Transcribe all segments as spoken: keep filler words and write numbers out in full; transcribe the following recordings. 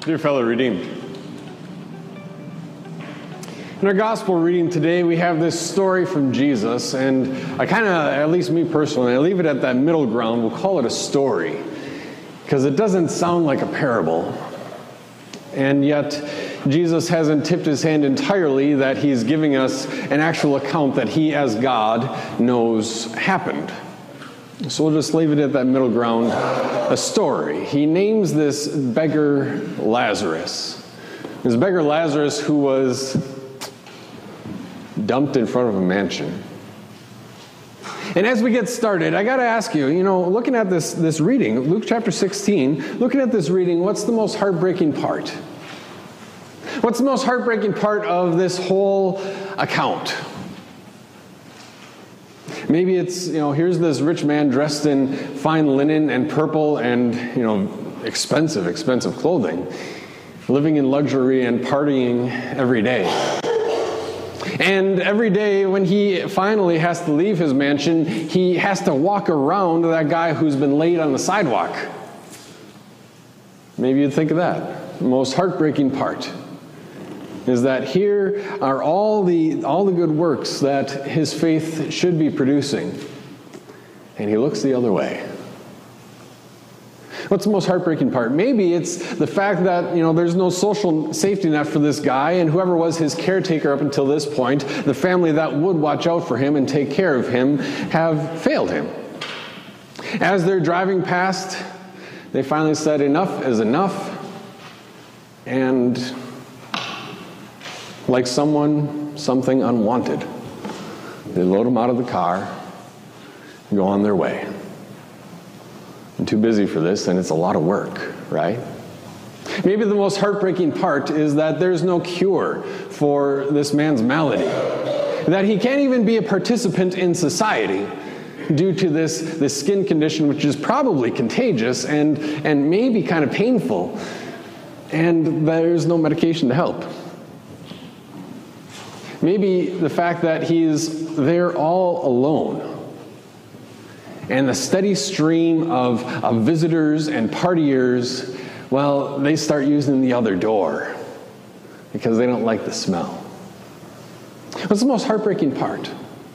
Dear fellow redeemed, in our gospel reading today, we have this story from Jesus, and I kind of, at least me personally, I leave it at that middle ground. We'll call it a story, because it doesn't sound like a parable. And yet, Jesus hasn't tipped his hand entirely that he's giving us an actual account that he, as God, knows happened. So we'll just leave it at that middle ground, a story. He names this beggar Lazarus. This beggar Lazarus who was dumped in front of a mansion. And as we get started, I got to ask you, you know, looking at this, this reading, Luke chapter sixteen, looking at this reading, what's the most heartbreaking part? What's the most heartbreaking part of this whole account? Maybe it's, you know, here's this rich man dressed in fine linen and purple and, you know, expensive, expensive clothing, living in luxury and partying every day. And every day when he finally has to leave his mansion, he has to walk around that guy who's been laid on the sidewalk. Maybe you'd think of that. The most heartbreaking part is that here are all the all the good works that his faith should be producing, and he looks the other way. What's the most heartbreaking part? Maybe it's the fact that, you know, there's no social safety net for this guy, and whoever was his caretaker up until this point, the family that would watch out for him and take care of him, have failed him. As they're driving past, they finally said enough is enough, and like someone, something unwanted, they load him out of the car and go on their way. I'm too busy for this, and it's a lot of work, right? Maybe the most heartbreaking part is that there's no cure for this man's malady, that he can't even be a participant in society due to this, this skin condition, which is probably contagious and, and maybe kind of painful, and there's no medication to help. Maybe the fact that he's there all alone, and the steady stream of, of visitors and partiers, well, they start using the other door because they don't like the smell. What's the most heartbreaking part?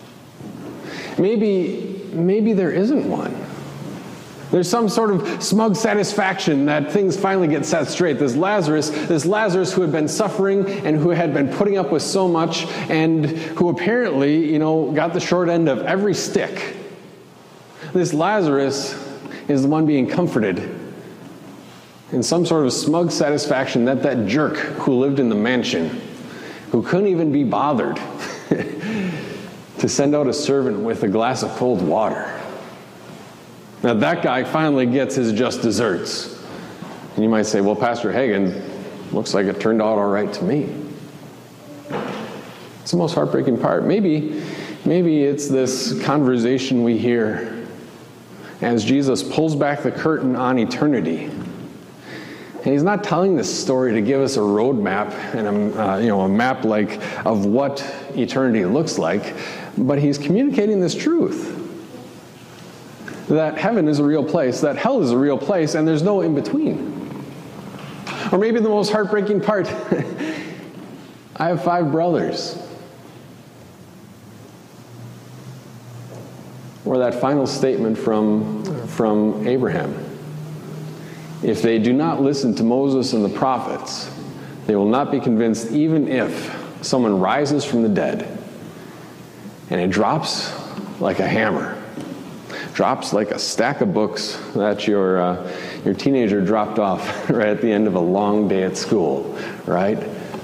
Maybe, maybe there isn't one. There's some sort of smug satisfaction that things finally get set straight. This Lazarus, this Lazarus who had been suffering and who had been putting up with so much and who apparently, you know, got the short end of every stick. This Lazarus is the one being comforted in some sort of smug satisfaction that that jerk who lived in the mansion, who couldn't even be bothered to send out a servant with a glass of cold water. Now that guy finally gets his just desserts. And you might say, well, Pastor Hagen, looks like it turned out all right to me. It's the most heartbreaking part. Maybe, maybe it's this conversation we hear as Jesus pulls back the curtain on eternity. And he's not telling this story to give us a roadmap and a, uh, you know, a map like of what eternity looks like, but he's communicating this truth. That heaven is a real place, that hell is a real place, and there's no in-between. Or maybe the most heartbreaking part, I have five brothers. Or that final statement from, from Abraham. If they do not listen to Moses and the prophets, they will not be convinced even if someone rises from the dead. And it drops like a hammer. Drops like a stack of books that your uh, your teenager dropped off right at the end of a long day at school, right?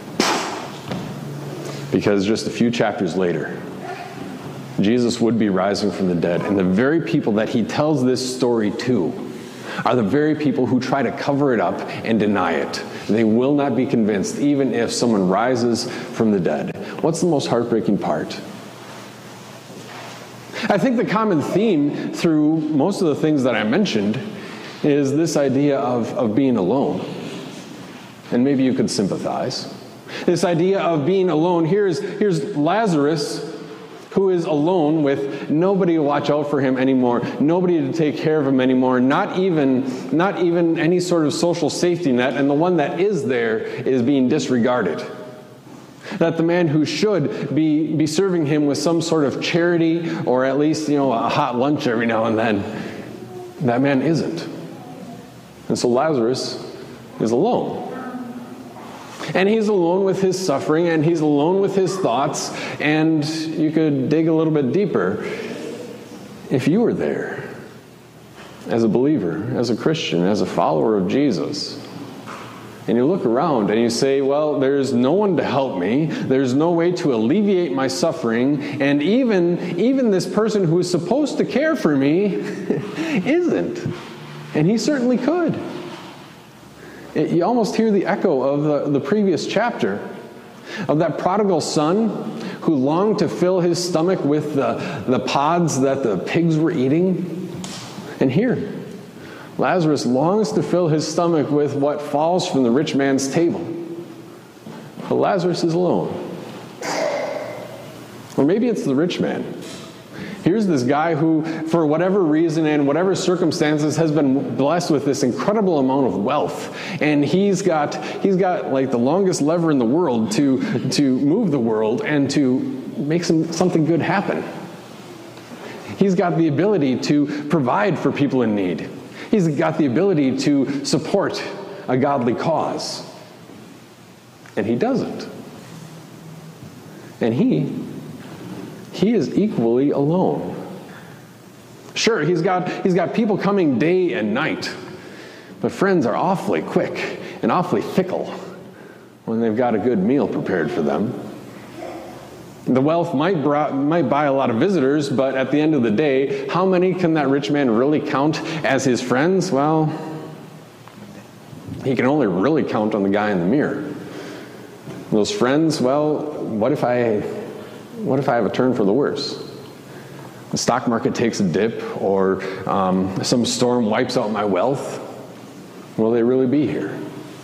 Because just a few chapters later, Jesus would be rising from the dead, and the very people that he tells this story to are the very people who try to cover it up and deny it. They will not be convinced even if someone rises from the dead. What's the most heartbreaking part? I think the common theme through most of the things that I mentioned is this idea of, of being alone. And maybe you could sympathize. This idea of being alone. Here's, here's Lazarus, who is alone with nobody to watch out for him anymore, nobody to take care of him anymore, not even, not even any sort of social safety net, and the one that is there is being disregarded. That the man who should be, be serving him with some sort of charity, or at least, you know, a hot lunch every now and then, that man isn't. And so Lazarus is alone. And he's alone with his suffering, and he's alone with his thoughts, and you could dig a little bit deeper. If you were there, as a believer, as a Christian, as a follower of Jesus, and you look around and you say, well, there's no one to help me, there's no way to alleviate my suffering, and even, even this person who is supposed to care for me isn't. And he certainly could. It, you almost hear the echo of the, the previous chapter, of that prodigal son who longed to fill his stomach with the, the pods that the pigs were eating. And here, Lazarus longs to fill his stomach with what falls from the rich man's table. But Lazarus is alone. Or maybe it's the rich man. Here's this guy who, for whatever reason and whatever circumstances, has been blessed with this incredible amount of wealth. And he's got he's got like the longest lever in the world to, to move the world and to make some, something good happen. He's got the ability to provide for people in need. He's got the ability to support a godly cause. And he doesn't. And he, he is equally alone. Sure, he's got, he's got people coming day and night. But friends are awfully quick and awfully fickle when they've got a good meal prepared for them. The wealth might, brought, might buy a lot of visitors, but at the end of the day, how many can that rich man really count as his friends? Well, he can only really count on the guy in the mirror. Those friends, well, what if I, what if I have a turn for the worse? The stock market takes a dip, or um, some storm wipes out my wealth. Will they really be here?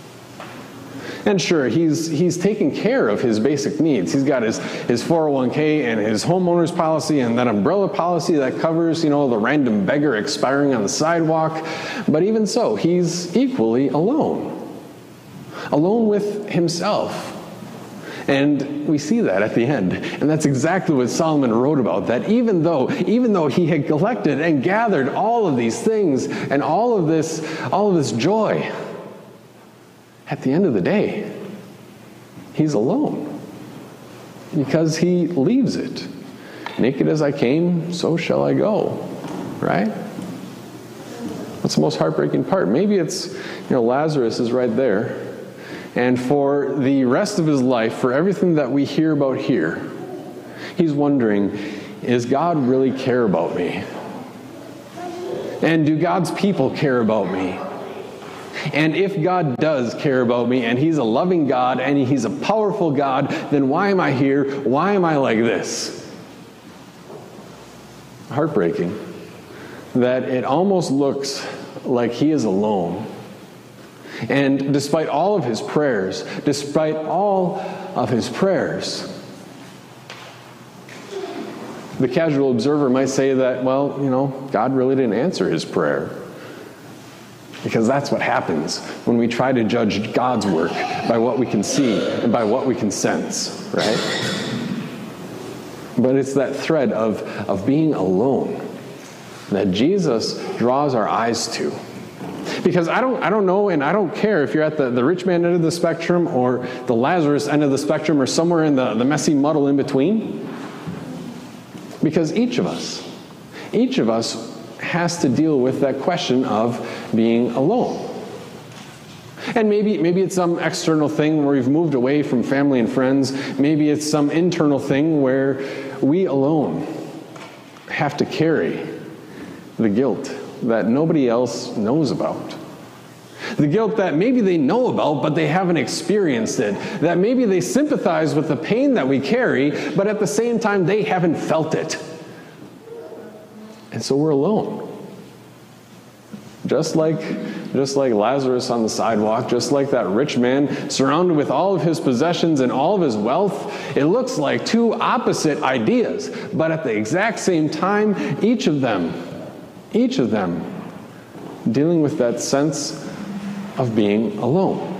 And sure, he's he's taking care of his basic needs. He's got his, his four oh one k and his homeowner's policy and that umbrella policy that covers, you know, the random beggar expiring on the sidewalk. But even so, he's equally alone. Alone with himself. And we see that at the end. And that's exactly what Solomon wrote about, that even though, even though he had collected and gathered all of these things and all of this, all of this joy, at the end of the day, he's alone. Because he leaves it. Naked as I came, so shall I go. Right? What's the most heartbreaking part? Maybe it's, you know, Lazarus is right there. And for the rest of his life, for everything that we hear about here, he's wondering, is God really care about me? And do God's people care about me? And if God does care about me, and he's a loving God, and he's a powerful God, then why am I here? Why am I like this? Heartbreaking that it almost looks like he is alone. And despite all of his prayers, despite all of his prayers, the casual observer might say that, well, you know, God really didn't answer his prayer. Because that's what happens when we try to judge God's work by what we can see and by what we can sense, right? But it's that thread of, of being alone that Jesus draws our eyes to. Because I don't I don't know and I don't care if you're at the, the rich man end of the spectrum or the Lazarus end of the spectrum or somewhere in the, the messy muddle in between. Because each of us, each of us has to deal with that question of being alone. And maybe maybe it's some external thing where we've moved away from family and friends. Maybe it's some internal thing where we alone have to carry the guilt that nobody else knows about. The guilt that maybe they know about, but they haven't experienced it. That maybe they sympathize with the pain that we carry, but at the same time, they haven't felt it. And so we're alone. Just like just like Lazarus on the sidewalk, just like that rich man surrounded with all of his possessions and all of his wealth. It looks like two opposite ideas, but at the exact same time, each of them, each of them dealing with that sense of being alone.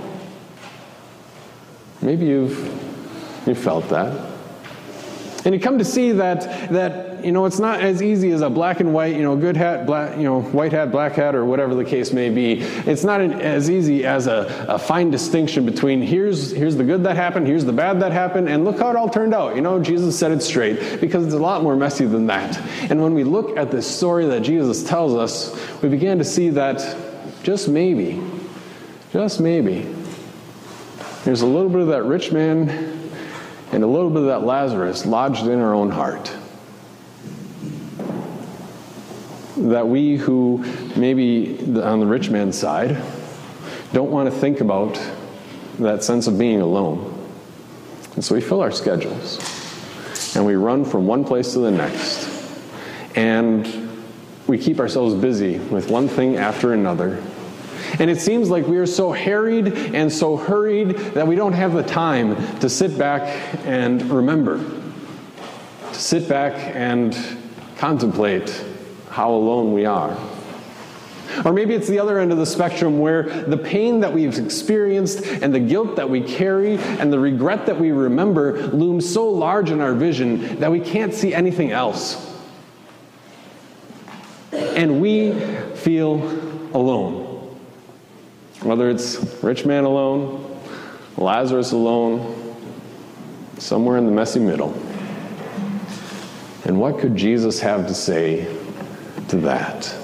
Maybe you've, you've felt that. And you come to see that, that, you know, it's not as easy as a black and white, you know, good hat, black, you know, white hat, black hat, or whatever the case may be. It's not an, as easy as a, a fine distinction between here's, here's the good that happened, here's the bad that happened, and look how it all turned out. You know, Jesus said it straight, because it's a lot more messy than that. And when we look at this story that Jesus tells us, we begin to see that just maybe, just maybe, there's a little bit of that rich man and a little bit of that Lazarus lodged in our own heart. That we who maybe on the rich man's side don't want to think about that sense of being alone. And so we fill our schedules and we run from one place to the next. And we keep ourselves busy with one thing after another. And it seems like we are so harried and so hurried that we don't have the time to sit back and remember, to sit back and contemplate how alone we are. Or maybe it's the other end of the spectrum where the pain that we've experienced and the guilt that we carry and the regret that we remember looms so large in our vision that we can't see anything else. And we feel alone. Whether it's rich man alone, Lazarus alone, somewhere in the messy middle. And what could Jesus have to say to that?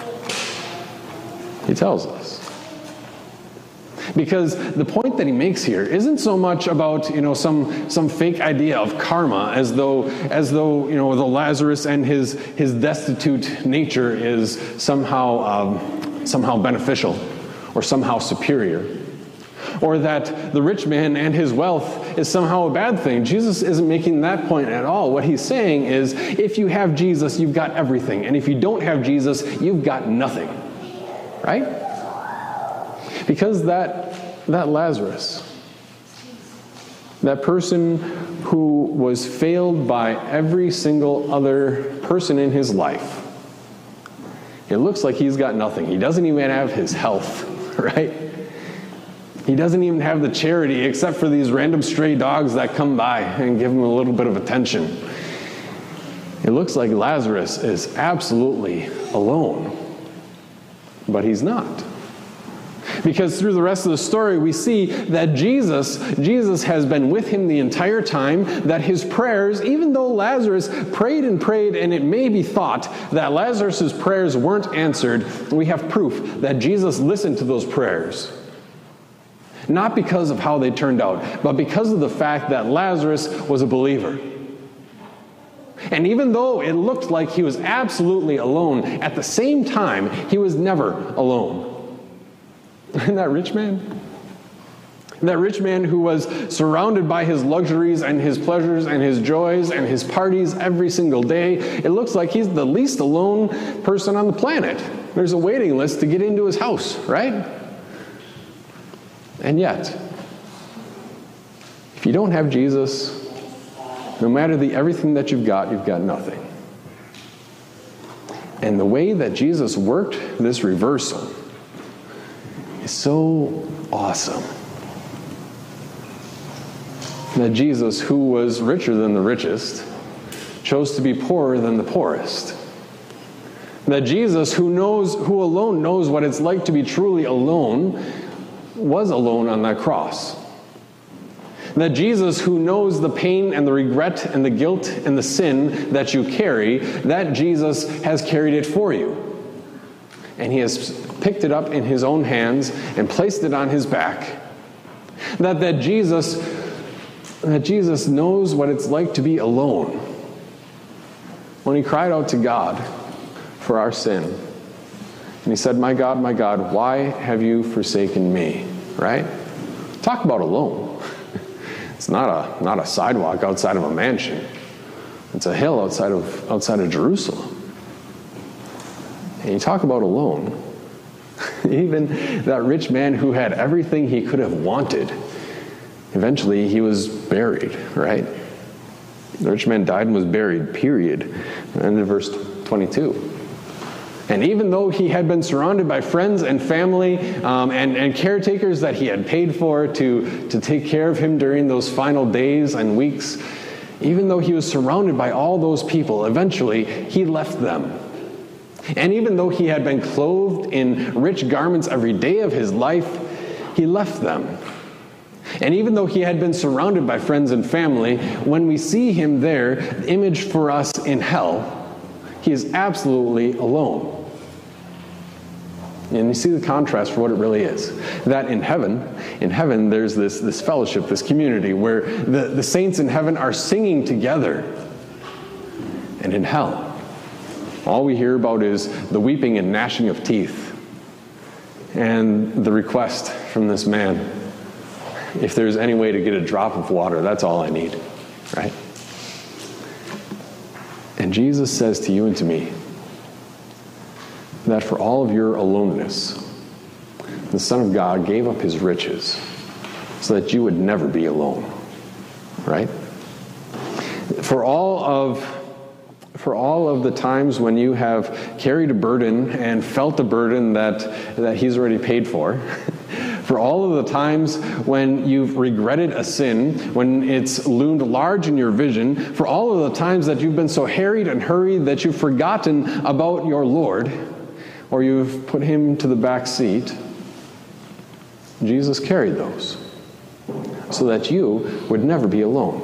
He tells us. Because the point that he makes here isn't so much about, you know, some some fake idea of karma, as though as though you know the Lazarus and his his destitute nature is somehow um, somehow beneficial or somehow superior, or that the rich man and his wealth is somehow a bad thing. Jesus isn't making that point at all. What he's saying is, if you have Jesus, you've got everything, and if you don't have Jesus, you've got nothing. Right? Because that, that Lazarus, that person who was failed by every single other person in his life, it looks like he's got nothing. He doesn't even have his health, right? He doesn't even have the charity except for these random stray dogs that come by and give him a little bit of attention. It looks like Lazarus is absolutely alone. But he's not. Because through the rest of the story, we see that Jesus, Jesus has been with him the entire time, that his prayers, even though Lazarus prayed and prayed, and it may be thought that Lazarus' prayers weren't answered, we have proof that Jesus listened to those prayers. Not because of how they turned out, but because of the fact that Lazarus was a believer. And even though it looked like he was absolutely alone, at the same time, he was never alone. And that rich man? That rich man who was surrounded by his luxuries and his pleasures and his joys and his parties every single day, it looks like he's the least alone person on the planet. There's a waiting list to get into his house, right? And yet, if you don't have Jesus, no matter the everything that you've got, you've got nothing. And the way that Jesus worked this reversal is so awesome. That Jesus, who was richer than the richest, chose to be poorer than the poorest. That Jesus, who knows, who alone knows what it's like to be truly alone, was alone on that cross. That Jesus, who knows the pain and the regret and the guilt and the sin that you carry, that Jesus has carried it for you. And he has picked it up in his own hands and placed it on his back. That, that Jesus, that Jesus knows what it's like to be alone. When he cried out to God for our sin. And he said, "My God, my God, why have you forsaken me?" Right? Talk about alone. It's not a not a sidewalk outside of a mansion. It's a hill outside of outside of Jerusalem. And you talk about alone. Even that rich man who had everything he could have wanted, eventually he was buried, right? The rich man died and was buried, period. And in verse twenty-two. And even though he had been surrounded by friends and family um, and, and caretakers that he had paid for to, to take care of him during those final days and weeks, even though he was surrounded by all those people, eventually he left them. And even though he had been clothed in rich garments every day of his life, he left them. And even though he had been surrounded by friends and family, when we see him there, the image for us in hell, he is absolutely alone. And you see the contrast for what it really is. That in heaven, in heaven there's this, this fellowship, this community, where the, the saints in heaven are singing together. And in hell, all we hear about is the weeping and gnashing of teeth. And the request from this man, if there's any way to get a drop of water, that's all I need, right? And Jesus says to you and to me that for all of your aloneness, the Son of God gave up his riches so that you would never be alone, right? For all of for all of the times when you have carried a burden and felt a burden that, that he's already paid for, for all of the times when you've regretted a sin, when it's loomed large in your vision, for all of the times that you've been so harried and hurried that you've forgotten about your Lord, or you've put him to the back seat, Jesus carried those so that you would never be alone.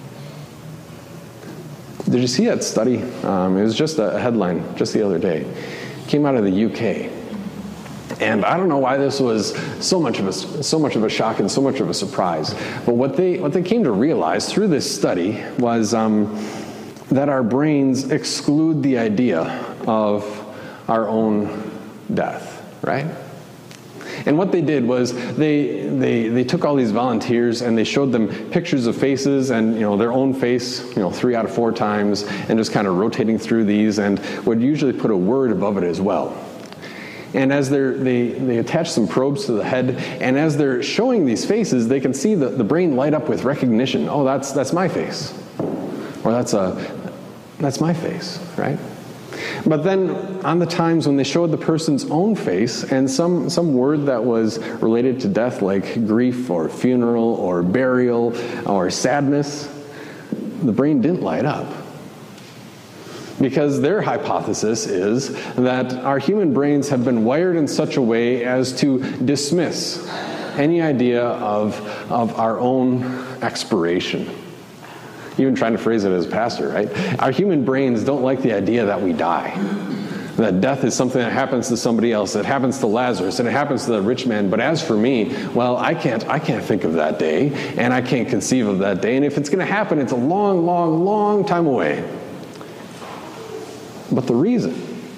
Did you see that study? Um, it was just a headline just the other day. It came out of the U K. And I don't know why this was so much of a so much of a shock and so much of a surprise. But what they what they came to realize through this study was um, that our brains exclude the idea of our own death, right? And what they did was they they they took all these volunteers and they showed them pictures of faces and, you know, their own face, you know, three out of four times, and just kind of rotating through these, and would usually put a word above it as well. And as they're, they they attach some probes to the head, and as they're showing these faces, they can see the, the brain light up with recognition. Oh, that's that's my face, or that's a that's my face, right? But then on the times when they showed the person's own face and some, some word that was related to death, like grief or funeral or burial or sadness, the brain didn't light up. Because their hypothesis is that our human brains have been wired in such a way as to dismiss any idea of, of our own expiration. Even trying to phrase it as a pastor, right? Our human brains don't like the idea that we die. That death is something that happens to somebody else. It happens to Lazarus, and it happens to the rich man. But as for me, well, I can't I can't think of that day, and I can't conceive of that day. And if it's going to happen, it's a long, long, long time away. But the reason,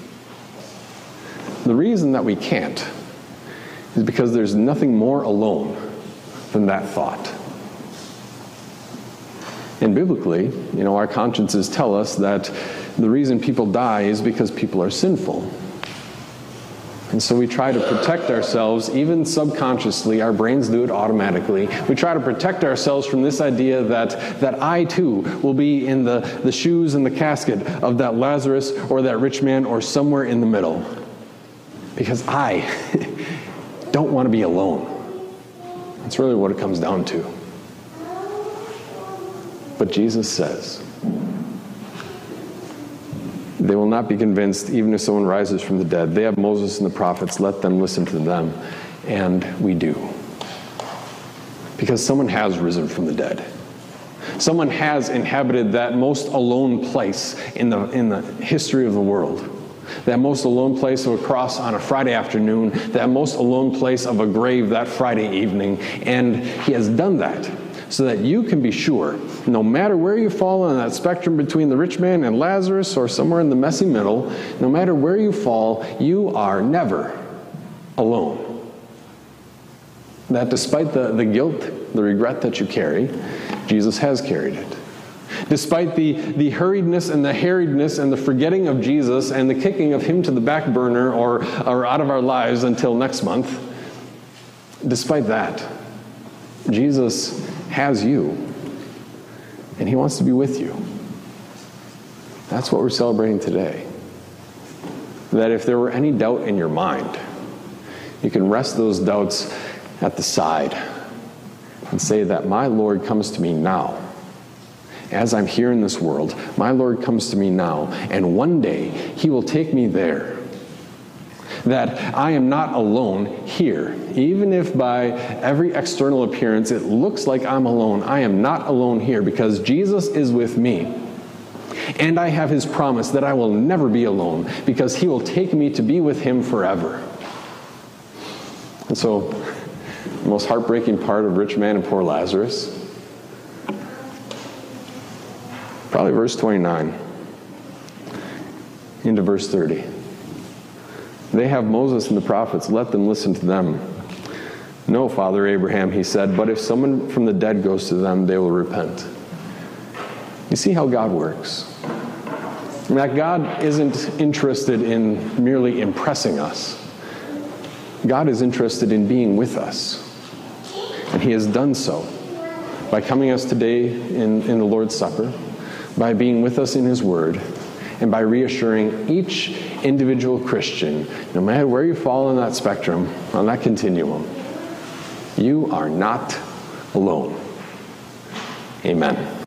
the reason that we can't is because there's nothing more alone than that thought. And biblically, you know, our consciences tell us that the reason people die is because people are sinful. And so we try to protect ourselves, even subconsciously. Our brains do it automatically. We try to protect ourselves from this idea that, that I too will be in the, the shoes and the casket of that Lazarus or that rich man or somewhere in the middle. Because I don't want to be alone. That's really what it comes down to. But Jesus says, they will not be convinced even if someone rises from the dead. They have Moses and the prophets. Let them listen to them. And we do. Because someone has risen from the dead. Someone has inhabited that most alone place in the, in the history of the world. That most alone place of a cross on a Friday afternoon. That most alone place of a grave that Friday evening. And he has done that so that you can be sure, no matter where you fall on that spectrum between the rich man and Lazarus or somewhere in the messy middle, no matter where you fall, you are never alone. That despite the, the guilt, the regret that you carry, Jesus has carried it. Despite the, the hurriedness and the harriedness and the forgetting of Jesus and the kicking of him to the back burner or, or out of our lives until next month, despite that, Jesus has you, and he wants to be with you. That's what we're celebrating today. That if there were any doubt in your mind, you can rest those doubts at the side and say that my Lord comes to me now. As I'm here in this world, my Lord comes to me now, and one day he will take me there. That I am not alone here. Even if by every external appearance it looks like I'm alone, I am not alone here because Jesus is with me. And I have his promise that I will never be alone because he will take me to be with him forever. And so, the most heartbreaking part of Rich Man and Poor Lazarus, probably verse twenty-nine into verse thirty. They have Moses and the prophets, let them listen to them. No, Father Abraham, he said, but if someone from the dead goes to them, they will repent. You see how God works. That God isn't interested in merely impressing us. God is interested in being with us. And he has done so by coming us today in, in the Lord's Supper, by being with us in his word, and by reassuring each individual Christian, no matter where you fall on that spectrum, on that continuum, you are not alone. Amen.